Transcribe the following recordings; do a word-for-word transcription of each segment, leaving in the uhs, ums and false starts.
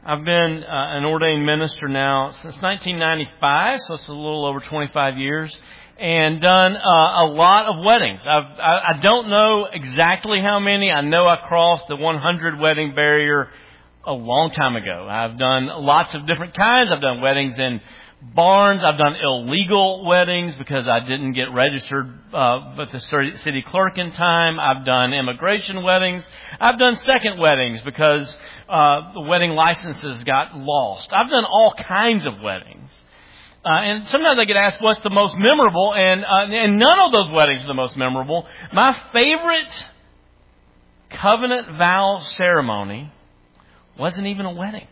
I've been uh, an ordained minister now since nineteen ninety-five, so it's a little over twenty-five years, and done uh, a lot of weddings. I've, I, I don't know exactly how many. I know I crossed the one hundred wedding barrier a long time ago. I've done lots of different kinds. I've done weddings in barns. I've done illegal weddings because I didn't get registered uh, with the city clerk in time. I've done immigration weddings. I've done second weddings because uh, the wedding licenses got lost. I've done all kinds of weddings. Uh, and sometimes I get asked what's the most memorable, and, uh, and none of those weddings are the most memorable. My favorite covenant vow ceremony wasn't even a wedding.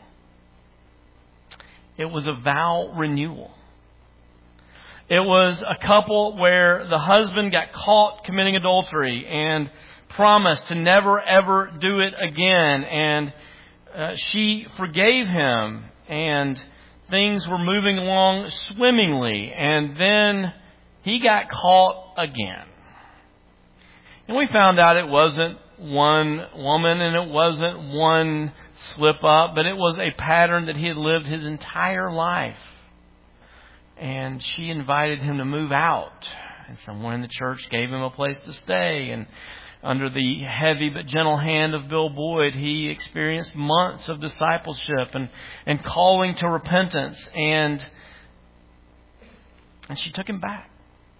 It was a vow renewal. It was a couple where the husband got caught committing adultery and promised to never ever do it again. And uh, she forgave him, and things were moving along swimmingly. And then he got caught again. And we found out it wasn't one woman and it wasn't one slip up, but it was a pattern that he had lived his entire life. And she invited him to move out, and someone in the church gave him a place to stay. And under the heavy but gentle hand of Bill Boyd, he experienced months of discipleship and, and calling to repentance. And, and she took him back.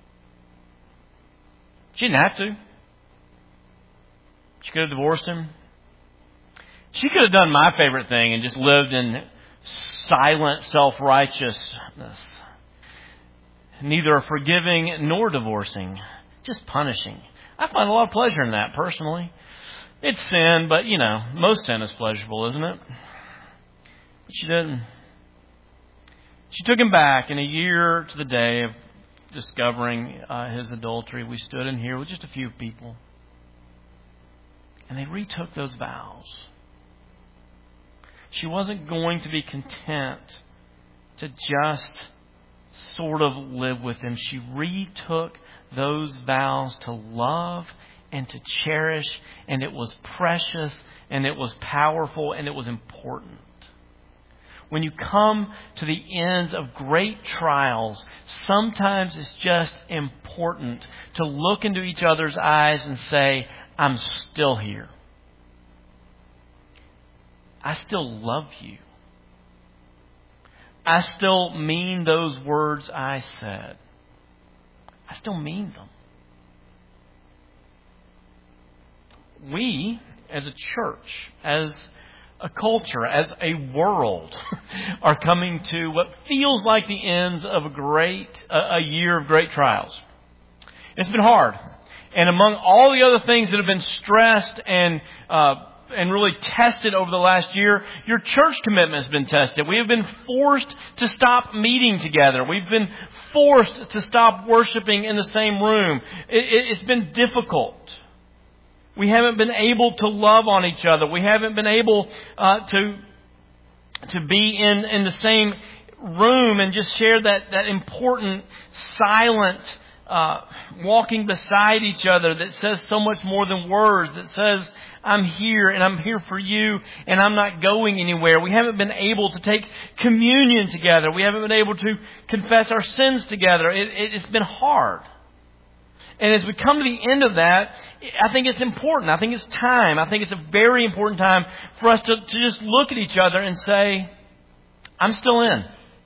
She didn't have to. She could have divorced him. She could have done my favorite thing and just lived in silent self-righteousness. Neither forgiving nor divorcing, just punishing. I find a lot of pleasure in that personally. It's sin, but you know, most sin is pleasurable, isn't it? But she didn't. She took him back, and a year to the day of discovering uh, his adultery, we stood in here with just a few people. And they retook those vows. She wasn't going to be content to just sort of live with him. She retook those vows to love and to cherish, and it was precious, and it was powerful, and it was important. When you come to the ends of great trials, sometimes it's just important to look into each other's eyes and say, I'm still here. I still love you. I still mean those words I said. I still mean them. We, as a church, as a culture, as a world, are coming to what feels like the ends of a great, a, a year of great trials. It's been hard. And among all the other things that have been stressed and uh, and really tested over the last year, your church commitment has been tested. We have been forced to stop meeting together. We've been forced to stop worshiping in the same room. It, it, it's been difficult. We haven't been able to love on each other. We haven't been able uh, to to be in, in the same room and just share that, that important, silent Uh, walking beside each other that says so much more than words, that says, I'm here and I'm here for you and I'm not going anywhere. We haven't been able to take communion together. We haven't been able to confess our sins together. It, it, it's been hard. And as we come to the end of that, I think it's important. I think it's time. I think it's a very important time for us to, to just look at each other and say, I'm still in.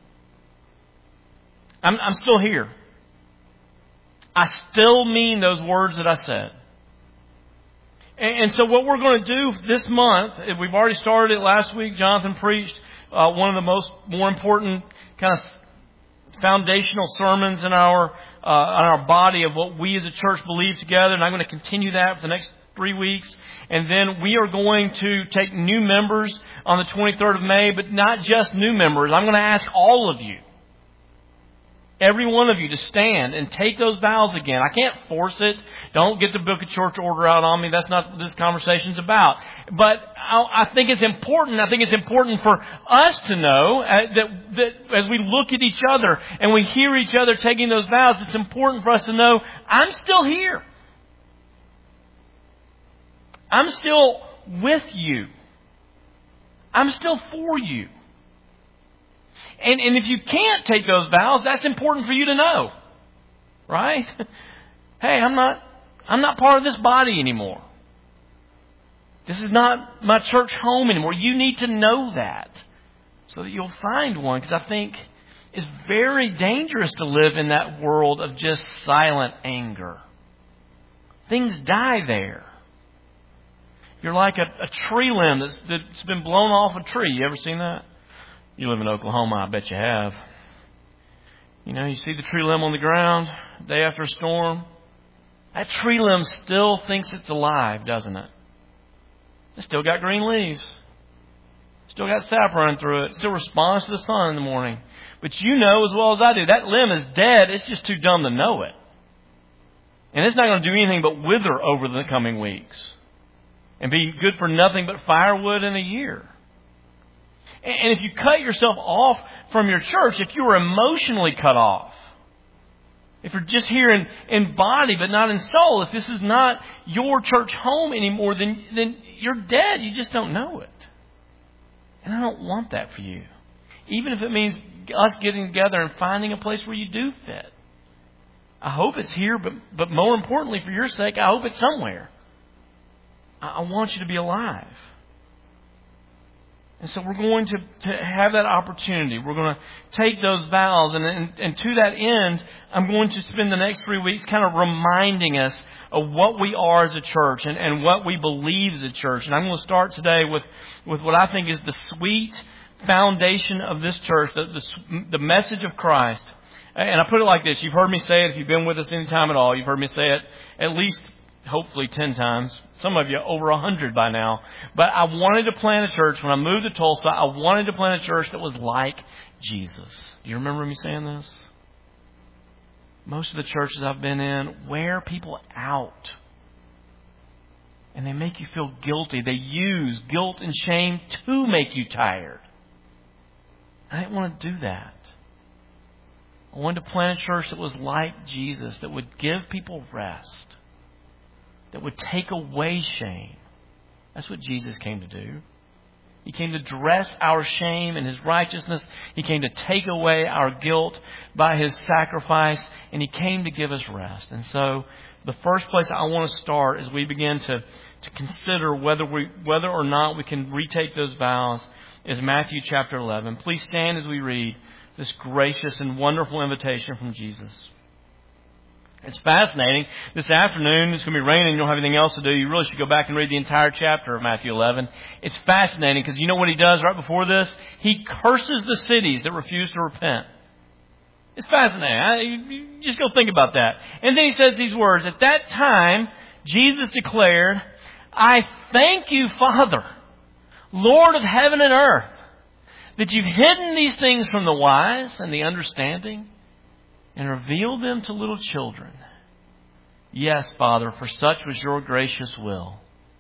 I'm, I'm still here. I still mean those words that I said. And, and so what we're going to do this month, we've already started it last week. Jonathan preached uh, one of the most more important kind of foundational sermons in our uh, in our body of what we as a church believe together. And I'm going to continue that for the next three weeks. And then we are going to take new members on the twenty-third of May, but not just new members. I'm going to ask all of you, every one of you, to stand and take those vows again. I can't force it. Don't get the book of church order out on me. That's not what this conversation's about. But I think it's important. I think it's important for us to know that, that as we look at each other and we hear each other taking those vows, it's important for us to know, I'm still here. I'm still with you. I'm still for you. And, and if you can't take those vows, that's important for you to know. Right? Hey, I'm not, I'm not part of this body anymore. This is not my church home anymore. You need to know that so that you'll find one. Because I think it's very dangerous to live in that world of just silent anger. Things die there. You're like a, a tree limb that's, that's been blown off a tree. You ever seen that? You live in Oklahoma, I bet you have. You know, you see the tree limb on the ground day after a storm. That tree limb still thinks it's alive, doesn't it? It's still got green leaves. Still got sap running through it. Still responds to the sun in the morning. But you know as well as I do, that limb is dead. It's just too dumb to know it. And it's not going to do anything but wither over the coming weeks. And be good for nothing but firewood in a year. And if you cut yourself off from your church, if you were emotionally cut off, if you're just here in, in body but not in soul, if this is not your church home anymore, then, then you're dead. You just don't know it. And I don't want that for you. Even if it means us getting together and finding a place where you do fit. I hope it's here, but, but more importantly, for your sake, I hope it's somewhere. I, I want you to be alive. And so we're going to, to have that opportunity. We're going to take those vows. And, and, and to that end, I'm going to spend the next three weeks kind of reminding us of what we are as a church and, and what we believe as a church. And I'm going to start today with, with what I think is the sweet foundation of this church, the, the, the message of Christ. And I put it like this. You've heard me say it. If you've been with us any time at all, you've heard me say it at least hopefully ten times. Some of you over a hundred by now. But I wanted to plant a church. When I moved to Tulsa, I wanted to plant a church that was like Jesus. Do you remember me saying this? Most of the churches I've been in wear people out. And they make you feel guilty. They use guilt and shame to make you tired. I didn't want to do that. I wanted to plant a church that was like Jesus, that would give people rest, that would take away shame. That's what Jesus came to do. He came to dress our shame in His righteousness. He came to take away our guilt by His sacrifice. And He came to give us rest. And so the first place I want to start as we begin to, to consider whether we whether or not we can retake those vows is Matthew chapter eleven. Please stand as we read this gracious and wonderful invitation from Jesus. It's fascinating. This afternoon, it's going to be raining. You don't have anything else to do. You really should go back and read the entire chapter of Matthew eleven. It's fascinating because you know what He does right before this? He curses the cities that refuse to repent. It's fascinating. I, you just go think about that. And then He says these words. At that time, Jesus declared, I thank you, Father, Lord of heaven and earth, that you've hidden these things from the wise and the understanding and revealed them to little children. Yes, Father, for such was your gracious will.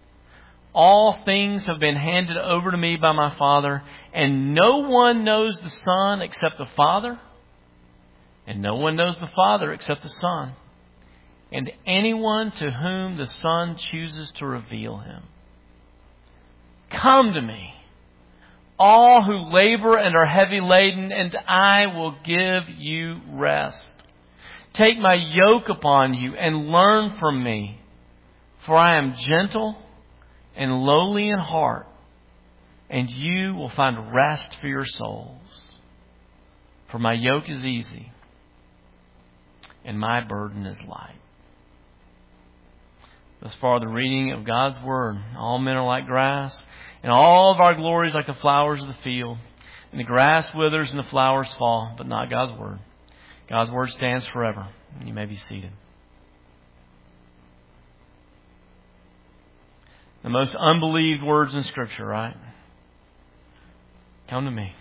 All things have been handed over to me by my Father, and no one knows the Son except the Father, and no one knows the Father except the Son, and anyone to whom the Son chooses to reveal Him. Come to me, all who labor and are heavy laden, and I will give you rest. Take my yoke upon you and learn from me, for I am gentle and lowly in heart, and you will find rest for your souls. For my yoke is easy, and my burden is light. Thus far, the reading of God's Word. All men are like grass, and all of our glories like the flowers of the field. And the grass withers and the flowers fall, but not God's Word. God's Word stands forever. And you may be seated. The most unbelieved words in Scripture, right? Come to me.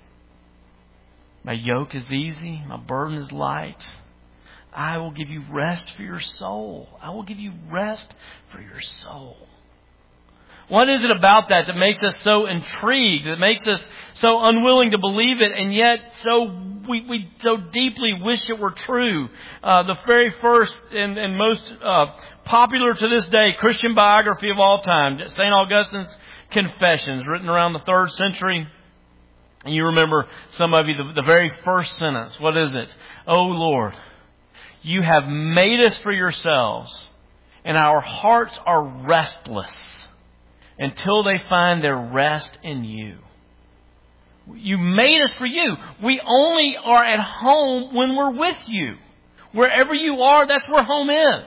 My yoke is easy. My burden is light. I will give you rest for your soul. I will give you rest for your soul. What is it about that that makes us so intrigued, that makes us so unwilling to believe it, and yet so we, we so deeply wish it were true? Uh, the very first and, and most uh, popular to this day Christian biography of all time, Saint Augustine's Confessions written around the third century. And you remember, some of you, the, the very first sentence. What is it? "O Lord, you have made us for yourselves, and our hearts are restless until they find their rest in you." You made us for you. We only are at home when we're with you. Wherever you are, that's where home is.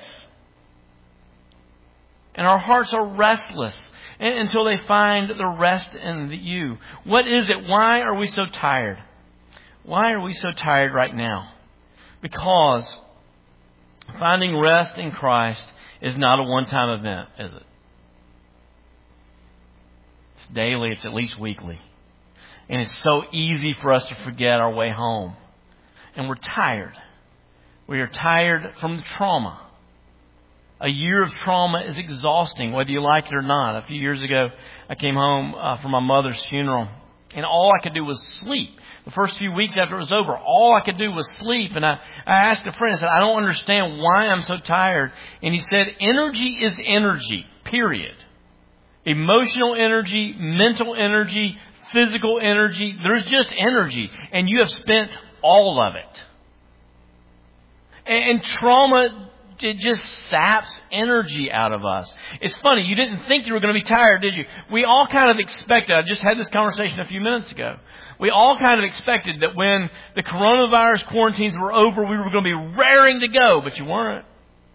And our hearts are restless until they find the rest in you. What is it? Why are we so tired? Why are we so tired right now? Because finding rest in Christ is not a one-time event, is it? It's daily. It's at least weekly. And it's so easy for us to forget our way home. And we're tired. We are tired from the trauma. A year of trauma is exhausting, whether you like it or not. A few years ago, I came home uh, from my mother's funeral, and all I could do was sleep. The first few weeks after it was over, all I could do was sleep. And I, I asked a friend, I said, "I don't understand why I'm so tired." And he said, "Energy is energy, period. Emotional energy, mental energy, physical energy. There's just energy. And you have spent all of it." And, and trauma, it just saps energy out of us. It's funny, you didn't think you were going to be tired, did you? We all kind of expected, I just had this conversation a few minutes ago. We all kind of expected that when the coronavirus quarantines were over, we were going to be raring to go, but you weren't.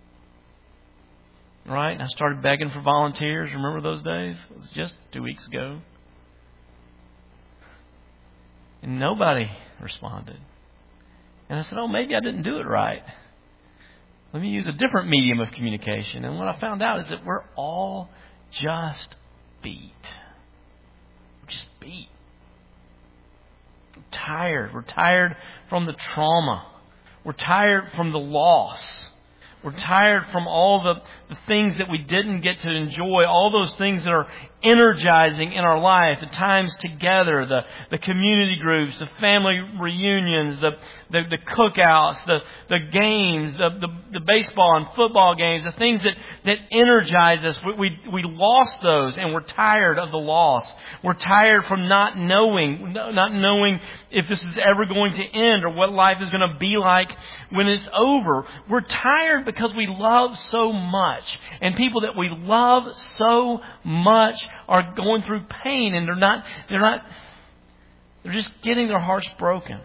Right? And I started begging for volunteers. Remember those days? It was just two weeks ago. And nobody responded. And I said, oh, maybe I didn't do it right. Let me use a different medium of communication. And what I found out is that we're all just beat. We're just beat. We're tired. We're tired from the trauma. We're tired from the loss. We're tired from all the, the things that we didn't get to enjoy, all those things that are energizing in our life, the times together, the, the community groups, the family reunions, the, the, the cookouts, the, the games, the, the, the baseball and football games, the things that, that energize us. We, we, we lost those, and we're tired of the loss. We're tired from not knowing, not knowing if this is ever going to end or what life is going to be like when it's over. We're tired because we love so much. And people that we love so much are going through pain, and they're not, they're not, they're just getting their hearts broken.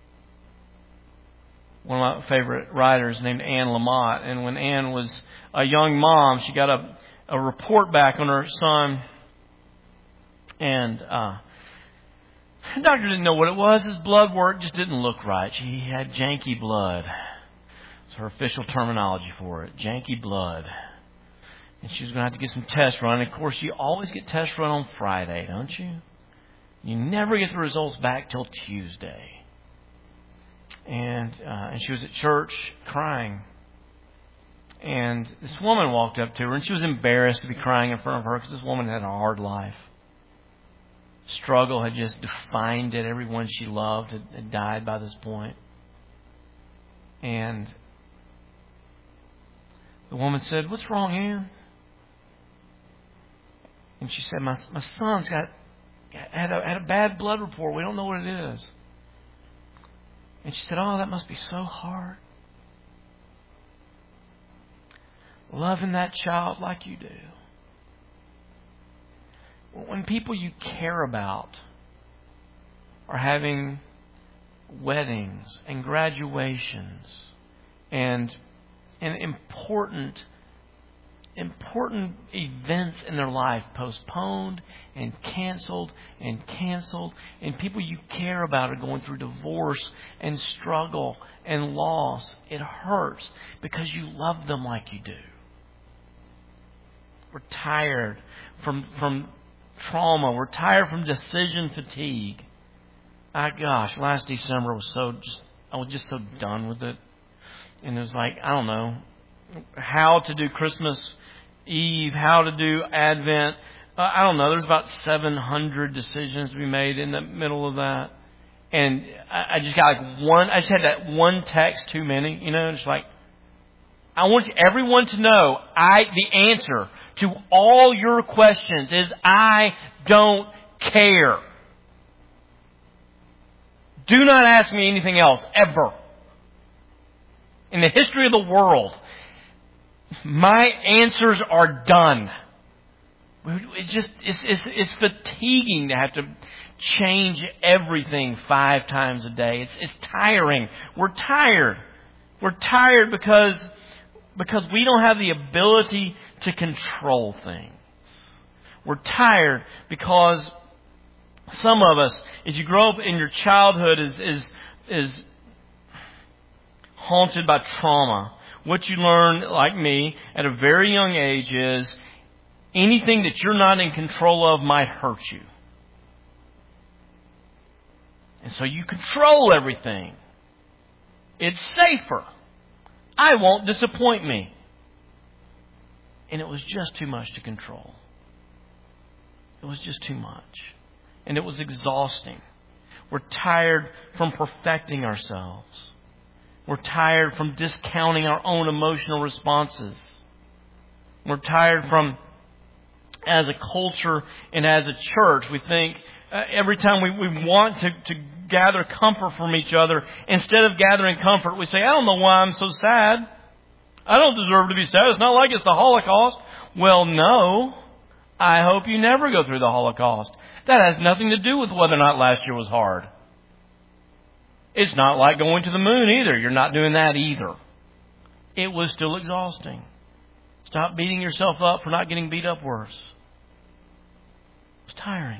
One of my favorite writers named Anne Lamott. And when Anne was a young mom, she got a, a report back on her son. And uh, the doctor didn't know what it was. His blood work just didn't look right. He had janky blood. It's her official terminology for it. Janky blood. And she was going to have to get some tests run. And of course, you always get tests run on Friday, don't you? You never get the results back till Tuesday. And uh, and she was at church crying. And this woman walked up to her, and she was embarrassed to be crying in front of her because this woman had a hard life. Struggle had just defined it. Everyone she loved had, had died by this point. And the woman said, "What's wrong, Anne?" And she said, my, my son's got had a, had a bad blood report. We don't know what it is. And she said, "Oh, that must be so hard. Loving that child like you do. When people you care about are having weddings and graduations and and important important events in their life postponed and canceled and canceled, and people you care about are going through divorce and struggle and loss, it hurts because you love them like you do. We're tired from from trauma. We're tired from decision fatigue. Ah, gosh, last December was so just, I was just so done with it. And it was like, I don't know, how to do Christmas Eve, how to do Advent. Uh, I don't know, there's about seven hundred decisions to be made in the middle of that. And I, I just got like one, I just had that one text too many, you know, just like, I want everyone to know I, the answer to all your questions is I don't care. Do not ask me anything else, ever. In the history of the world, my answers are done. It's just, it's, it's, it's fatiguing to have to change everything five times a day. It's, it's tiring. We're tired. We're tired because, because we don't have the ability to control things. We're tired because some of us, as you grow up in your childhood, is, is, is haunted by trauma. What you learn, like me, at a very young age is anything that you're not in control of might hurt you. And so you control everything. It's safer. I won't disappoint me. And it was just too much to control. It was just too much. And it was exhausting. We're tired from perfecting ourselves. We're tired from discounting our own emotional responses. We're tired from, as a culture and as a church, we think uh, every time we, we want to, to gather comfort from each other, instead of gathering comfort, we say, I don't know why I'm so sad. I don't deserve to be sad. It's not like it's the Holocaust. Well, no. I hope you never go through the Holocaust. That has nothing to do with whether or not last year was hard. It's not like going to the moon either. You're not doing that either. It was still exhausting. Stop beating yourself up for not getting beat up worse. It was tiring.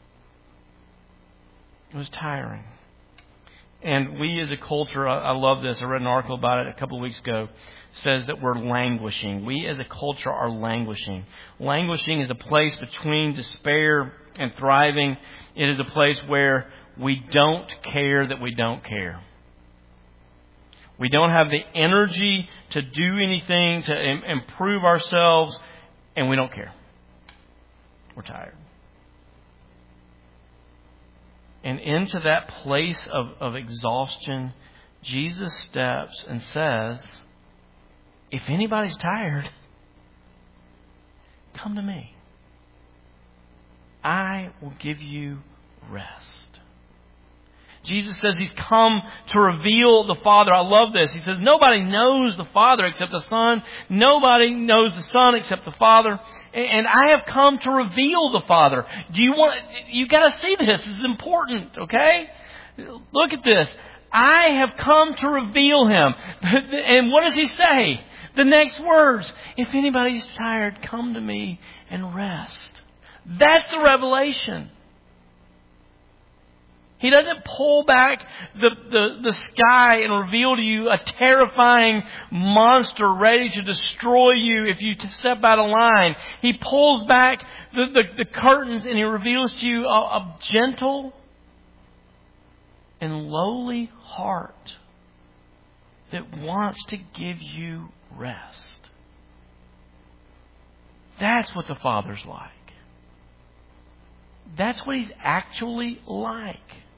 It was tiring. And we as a culture, I, I love this. I read an article about it a couple of weeks ago. Says that we're languishing. We as a culture are languishing. Languishing is a place between despair and thriving. It is a place where we don't care that we don't care. We don't have the energy to do anything to im- improve ourselves, and we don't care. We're tired. And into that place of, of exhaustion, Jesus steps and says, if anybody's tired, come to me. I will give you rest. Jesus says He's come to reveal the Father. I love this. He says nobody knows the Father except the Son. Nobody knows the Son except the Father. And I have come to reveal the Father. Do you want, you got to see this. This is important, okay? Look at this. I have come to reveal Him. And what does He say? The next words, if anybody's tired, come to me and rest. That's the revelation. He doesn't pull back the, the, the sky and reveal to you a terrifying monster ready to destroy you if you step out of line. He pulls back the, the, the curtains and He reveals to you a, a gentle and lowly heart that wants to give you rest. That's what the Father's like. That's what He's actually like.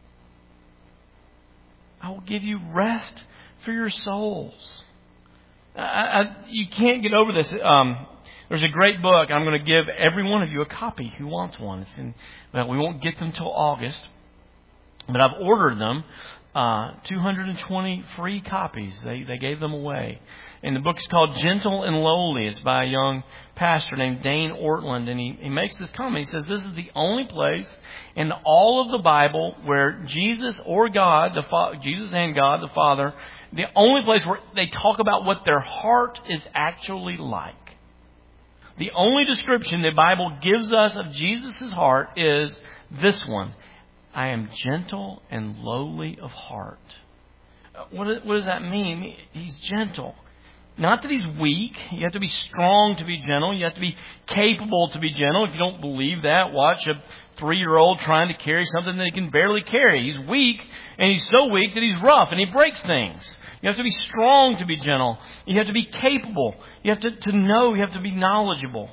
I will give you rest for your souls. I, I, you can't get over this. Um, there's a great book. I'm going to give every one of you a copy who wants one. It's in, well, we won't get them till August, but I've ordered them. Uh, two hundred twenty free copies. They they gave them away. And the book is called Gentle and Lowly. It's by a young pastor named Dane Ortland. And he, he makes this comment. He says, this is the only place in all of the Bible where Jesus or God, the Fa- Jesus and God, the Father, the only place where they talk about what their heart is actually like. The only description the Bible gives us of Jesus' heart is this one. I am gentle and lowly of heart. What, what does that mean? He's gentle. Not that He's weak. You have to be strong to be gentle. You have to be capable to be gentle. If you don't believe that, watch a three-year-old trying to carry something that he can barely carry. He's weak, and he's so weak that he's rough, and he breaks things. You have to be strong to be gentle. You have to be capable. You have to, to know. You have to be knowledgeable.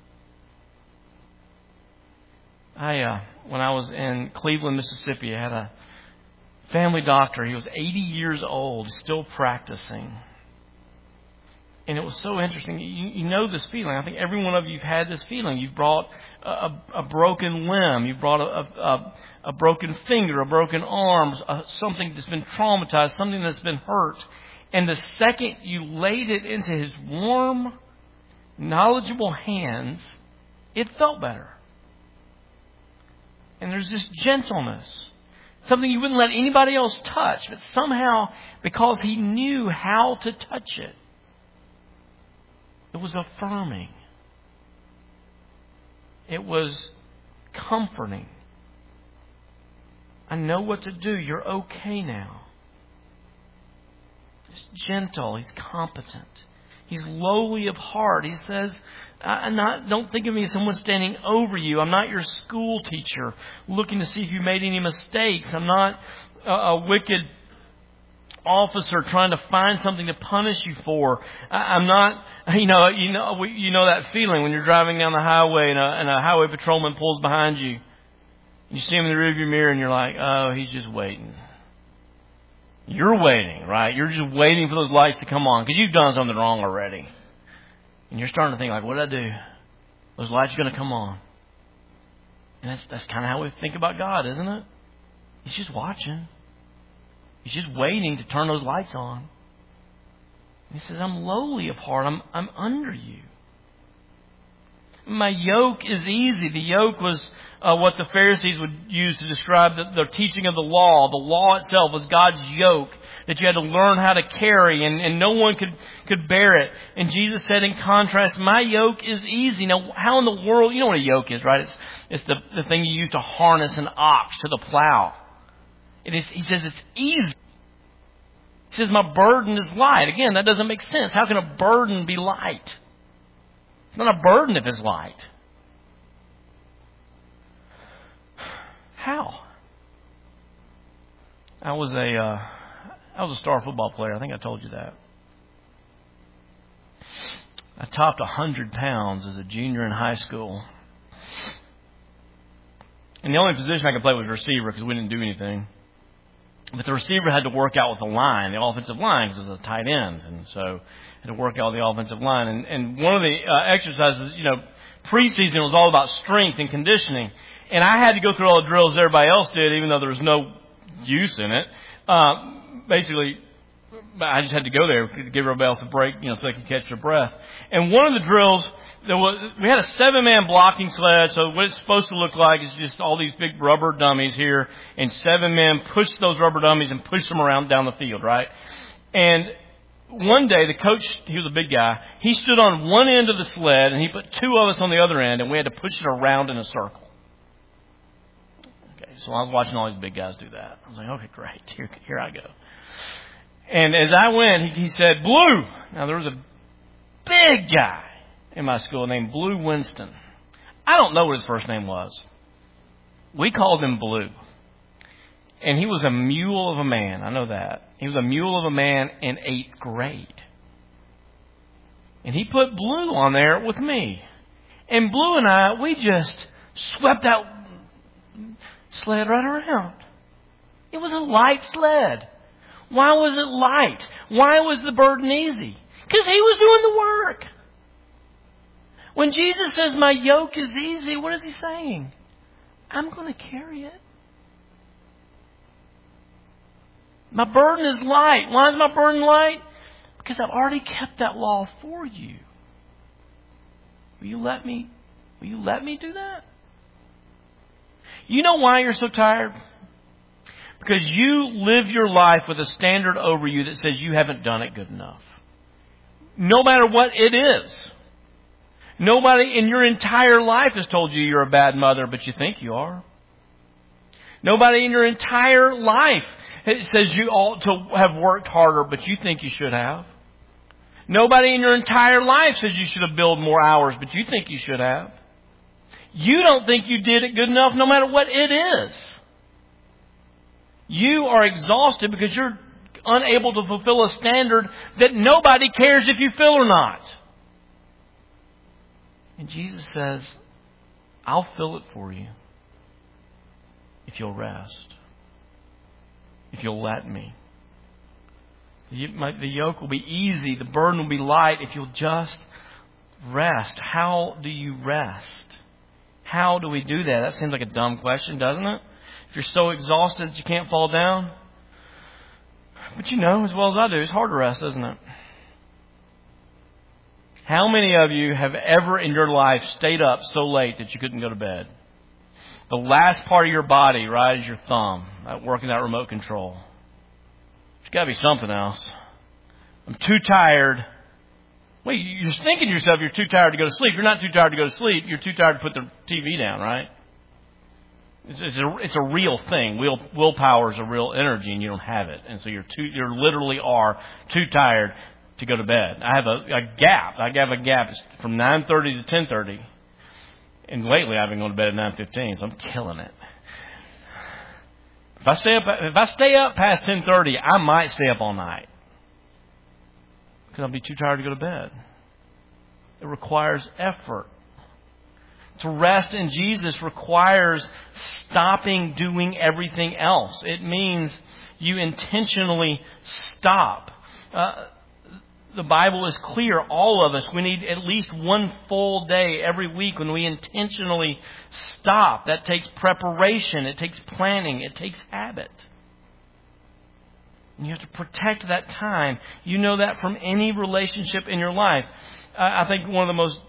I, uh, when I was in Cleveland, Mississippi, I had a family doctor. He was eighty years old, still practicing. And it was so interesting. You, you know this feeling. I think every one of you have had this feeling. You've brought a, a, a broken limb. You've brought a, a, a broken finger, a broken arm, a, something that's been traumatized, something that's been hurt. And the second you laid it into his warm, knowledgeable hands, it felt better. And there's this gentleness. Something you wouldn't let anybody else touch. But somehow, because he knew how to touch it, it was affirming. It was comforting. I know what to do. You're okay now. He's gentle. He's competent. He's lowly of heart. He says, I'm not, don't think of me as someone standing over you. I'm not your school teacher looking to see if you made any mistakes. I'm not a, a wicked officer trying to find something to punish you for. I, I'm not, you know, you know, we, you know that feeling when you're driving down the highway and a, and a highway patrolman pulls behind you. You see him in the rearview mirror and you're like, oh, he's just waiting. You're waiting, right? You're just waiting for those lights to come on because you've done something wrong already. And you're starting to think like, what did I do? Those lights are going to come on. And that's, that's kind of how we think about God, isn't it? He's just watching. He's just waiting to turn those lights on. And he says, I'm lowly of heart. I'm, I'm under you. My yoke is easy. The yoke was uh, what the Pharisees would use to describe the, the teaching of the law. The law itself was God's yoke that you had to learn how to carry, and, and no one could, could bear it. And Jesus said in contrast, my yoke is easy. Now, how in the world, you know what a yoke is, right? It's, it's the, the thing you use to harness an ox to the plow. It is, he says it's easy. He says my burden is light. Again, that doesn't make sense. How can a burden be light? It's not a burden if it's light. How? I was a uh, I was a star football player. I think I told you that. I topped one hundred pounds as a junior in high school. And the only position I could play was receiver because we didn't do anything. But the receiver had to work out with the line, the offensive line, because it was a tight end. And so had to work out the offensive line. And, and one of the uh, exercises, you know, preseason was all about strength and conditioning. And I had to go through all the drills everybody else did, even though there was no use in it. Uh, basically, I just had to go there to give everybody else a break, you know, so they could catch their breath. And one of the drills, there was, we had a seven-man blocking sled. So what it's supposed to look like is just all these big rubber dummies here, and seven men push those rubber dummies and push them around down the field, right? And one day, the coach, he was a big guy, he stood on one end of the sled, and he put two of us on the other end, and we had to push it around in a circle. Okay, so I was watching all these big guys do that. I was like, okay, great, here, here I go. And as I went, he, he said, Blue. Now, there was a big guy in my school named Blue Winston. I don't know what his first name was. We called him Blue. And he was a mule of a man. I know that. He was a mule of a man in eighth grade. And he put Blue on there with me. And Blue and I, we just swept that sled right around. It was a light sled. Why was it light? Why was the burden easy? Because he was doing the work. When Jesus says, my yoke is easy, what is he saying? I'm going to carry it. My burden is light. Why is my burden light? Because I've already kept that law for you. Will you let me, will you let me do that? You know why you're so tired? Because you live your life with a standard over you that says you haven't done it good enough. No matter what it is. Nobody in your entire life has told you you're a bad mother, but you think you are. Nobody in your entire life says you ought to have worked harder, but you think you should have. Nobody in your entire life says you should have billed more hours, but you think you should have. You don't think you did it good enough no matter what it is. You are exhausted because you're unable to fulfill a standard that nobody cares if you fill or not. And Jesus says, I'll fill it for you if you'll rest, if you'll let me. You, my, the yoke will be easy. The burden will be light if you'll just rest. How do you rest? How do we do that? That seems like a dumb question, doesn't it? If you're so exhausted that you can't fall down. But you know as well as I do, it's hard to rest, isn't it? How many of you have ever in your life stayed up so late that you couldn't go to bed? The last part of your body, right, is your thumb, working that remote control. There's got to be something else. I'm too tired. Wait, you're thinking to yourself you're too tired to go to sleep. You're not too tired to go to sleep. You're too tired to put the T V down, right? It's, it's, a, it's a real thing. Will, willpower is a real energy, and you don't have it. And so you're too, you literally are too tired to go to bed. I have a, a gap. I have a gap it's from nine thirty to ten thirty. And lately I've been going to bed at nine fifteen, so I'm killing it. If I stay up, if I stay up past ten thirty, I might stay up all night. Because I'll be too tired to go to bed. It requires effort. To rest in Jesus requires stopping doing everything else. It means you intentionally stop. Uh, The Bible is clear, all of us, we need at least one full day every week when we intentionally stop. That takes preparation, it takes planning, it takes habit. And you have to protect that time. You know that from any relationship in your life. I think one of the most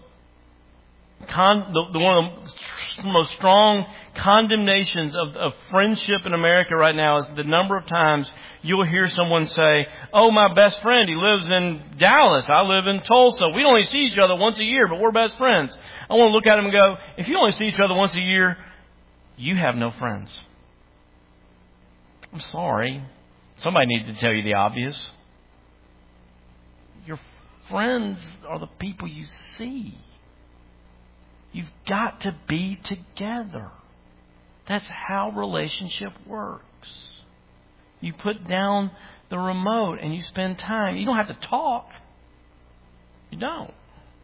Con, the, the one of the most strong condemnations of, of friendship in America right now is the number of times you'll hear someone say, "Oh, my best friend, he lives in Dallas. I live in Tulsa. We only see each other once a year, but we're best friends." I want to look at him and go, if you only see each other once a year, you have no friends. I'm sorry. Somebody needed to tell you the obvious. Your friends are the people you see. You've got to be together. That's how relationship works. You put down the remote and you spend time. You don't have to talk. You don't.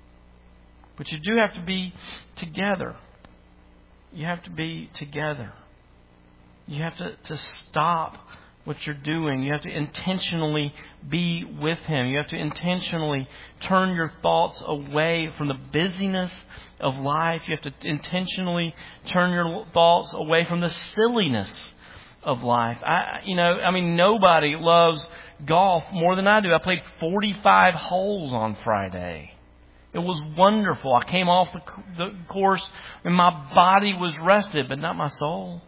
But you do have to be together. You have to be together. You have to, to stop what you're doing. You have to intentionally be with Him. You have to intentionally turn your thoughts away from the busyness of life. You have to intentionally turn your thoughts away from the silliness of life. I, you know, I mean, nobody loves golf more than I do. I played forty-five holes on Friday. It was wonderful. I came off the, the course and my body was rested, but not my soul.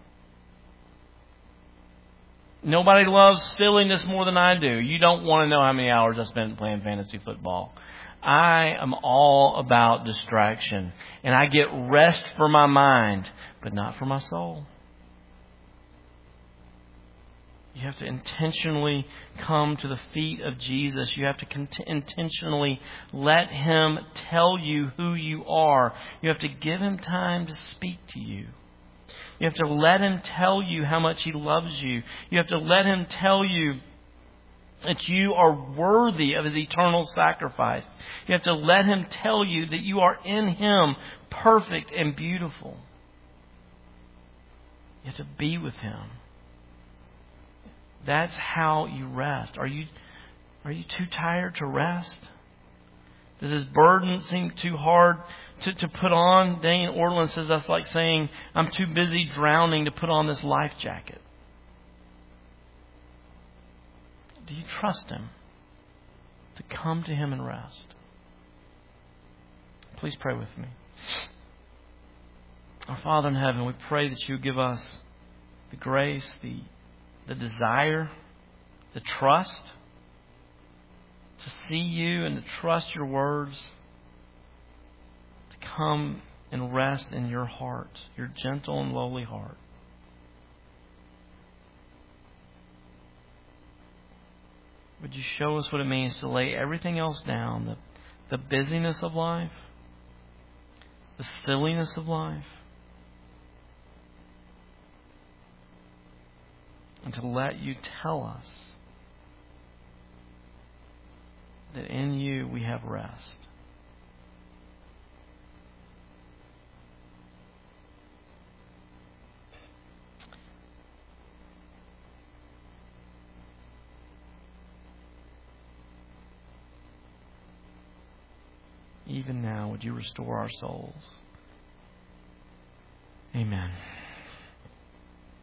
Nobody loves silliness more than I do. You don't want to know how many hours I spent playing fantasy football. I am all about distraction. And I get rest for my mind, but not for my soul. You have to intentionally come to the feet of Jesus. You have to cont- intentionally let Him tell you who you are. You have to give Him time to speak to you. You have to let Him tell you how much He loves you. You have to let Him tell you that you are worthy of His eternal sacrifice. You have to let Him tell you that you are in Him perfect and beautiful. You have to be with Him. That's how you rest. Are you, are you too tired to rest? Does His burden seem too hard to, to put on? Dane Ortlund says that's like saying, I'm too busy drowning to put on this life jacket. Do you trust Him to come to Him and rest? Please pray with me. Our Father in heaven, we pray that You give us the grace, the, the desire, the trust to see You and to trust Your words, to come and rest in Your heart, Your gentle and lowly heart. Would You show us what it means to lay everything else down, the, the busyness of life, the silliness of life, and to let You tell us that in You we have rest. even now, would you restore our souls? Amen.